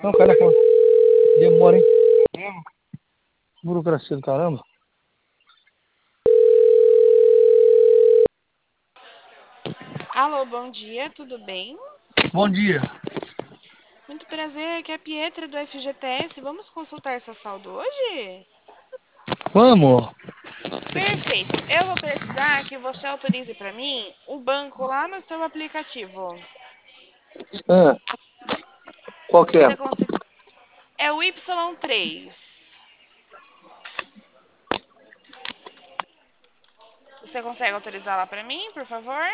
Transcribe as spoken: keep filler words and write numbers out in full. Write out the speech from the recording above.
Não, cai na conta. Demora, hein? Burocracia do caramba. Alô, bom dia, tudo bem? Bom dia. Muito prazer, aqui é a Pietra do F G T S. Vamos consultar seu saldo hoje? Vamos. Perfeito. Eu vou precisar que você autorize para mim o banco lá no seu aplicativo. Ah, qual que é? Você consegue... É o Y três. Você consegue autorizar lá para mim, por favor?